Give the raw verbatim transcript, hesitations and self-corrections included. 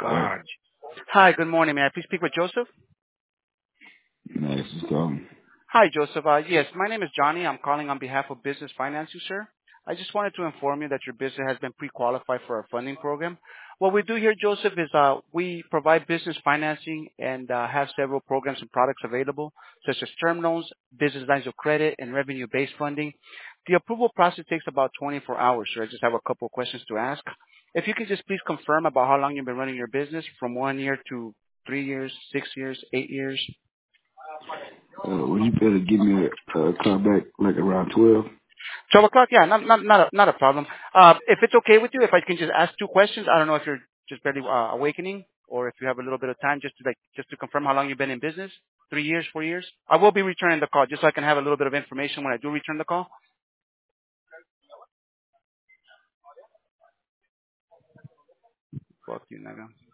Hello? God. Hi, good morning. May I please speak with Joseph? Nice to go. Hi, Joseph. Uh, yes, my name is Johnny. I'm calling on behalf of Business Finance, you, sir. I just wanted to inform you that your business has been pre-qualified for our funding program. What we do here, Joseph, is uh, we provide business financing and uh, have several programs and products available, such as term loans, business lines of credit, and revenue-based funding. The approval process takes about twenty-four hours, sir. I just have a couple of questions to ask. If you could just please confirm about how long you've been running your business, from one year to three years, six years, eight years. Uh, would you better give me a, a call back like around twelve? twelve o'clock? Yeah, not, not, not, a, not a problem. Uh, if it's okay with you, if I can just ask two questions, I don't know if you're just barely uh, awakening or if you have a little bit of time just to like, just to confirm how long you've been in business. Three years, four years? I will be returning the call just so I can have a little bit of information when I do return the call. Fuck you, nigga.